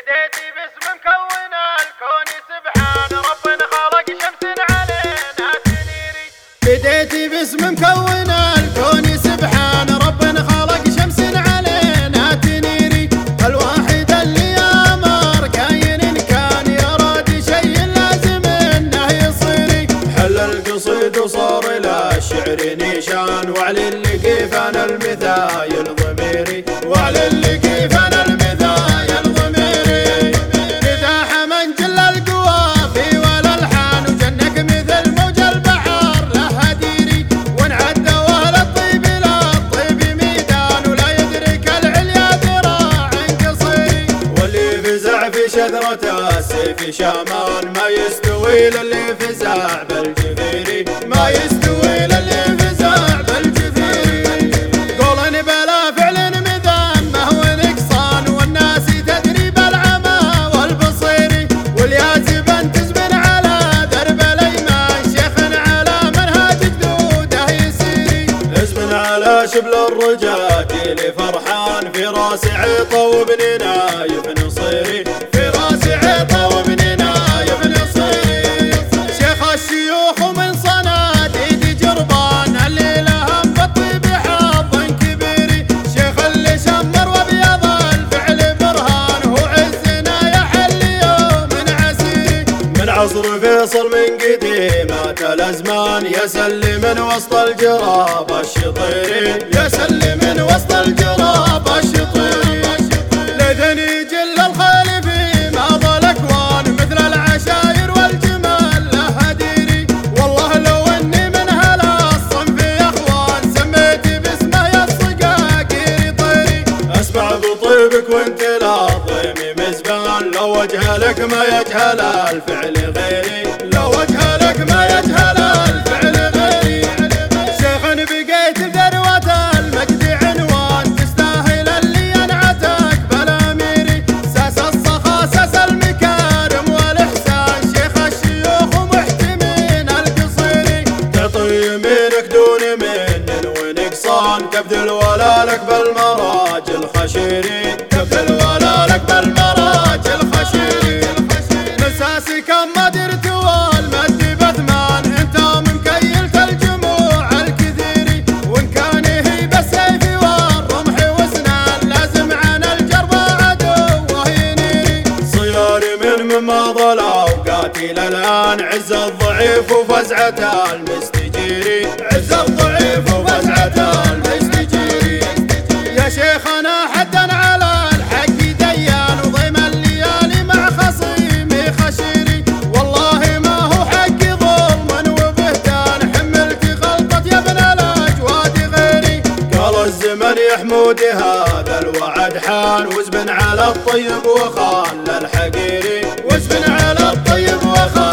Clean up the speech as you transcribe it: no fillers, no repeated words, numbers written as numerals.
بديتي باسم مكون الكون سبحان ربنا خلق شمس علينا تنيري. بديتي باسم مكون الكون سبحان ربنا خلق شمس علينا تنيري. الواحد اللي امر كاين كان يراد شيء لازم انه يصيري. حل القصيد وصار الى الشعر نيشان وعلى اللي كيفان المثايل ضميري. وعلى اللي كيفان المثايل ضميري. فتاح من جل القوافي والالحان وجنك مثل موج البحر له ديري. وانعد واهل الطيب لا الطيب ميدان ولا يدرك العليا ذراع قصيري. واللي فزع في شذرة السيف شامان ما يستوي للي فزع بالجفيري. ما يستوي للي فزع بالجفيري. قول بلا فعل مذمه ونقصان والناس تدري بالعمى والبصيري. والياسب تزمن على درب الايمان شيخ على منهج جدوده يسيري. ازمن على شبل الرجاء اللي فرحان في راس عطا وابن نايف نصيري. في راس عطا وابن نايف نصيري. شيخ الشيوخ ومن صناديد جربان اللي لهم بالطيب حظ كبيري. شيخ اللي شمر وابيض الفعل برهان هو عزنا يحل يوم عسيري. من عصر فيصل من قديمات الازمان يسلم من وسط الجراب الشطيري. يسلم من وسط الجراب الشطيري. ليثني جل الخيل في ماضى الاكوان مثل العشاير والجمال له ديري. والله لو اني من هلا الصنف يا اخوان سميتي باسمه يا الصقاقير طيري. اسمع بطيبك وانت لا ضيمي مزبان لو وجه لك ما يجهل الفعل غيري. لو وجه لك ما يجهل الفعل غيري. شيخ بقيت ذروة المجد عنوان تستاهل اللي ينعتك بالاميري. ساس الصخا ساس المكارم والاحسان شيخ الشيوخ ومحتمين القصيري. تعطي يمينك دون من ونقصان تبذل ولا لك بالمراج الخشيري. تبذل ولا لك بالمراج الخشيري. مساسي كم ما درت والمد بثمان انت من كيلت الجموع الكثيري. وان كان هي بالسيف والرمح وسنان لازم عن الجرب عدوه ينيري. صياري من ماضى الاوقات الى الان عز الضعيف وفزعة المستجيري. عز الضعيف وفزعة المستجيري. يا شيخنا حدا على الحق ديان وضيم الليالي مع خصيمي خشيري. والله ما هو حق ظلم وبهتان حملت غلطة يا ابن الاجواد غيري. قال الزمن يا حمودي هذا الوعد حان وزبن على الطيب وخال الحقيري. وزبن على الطيب وخال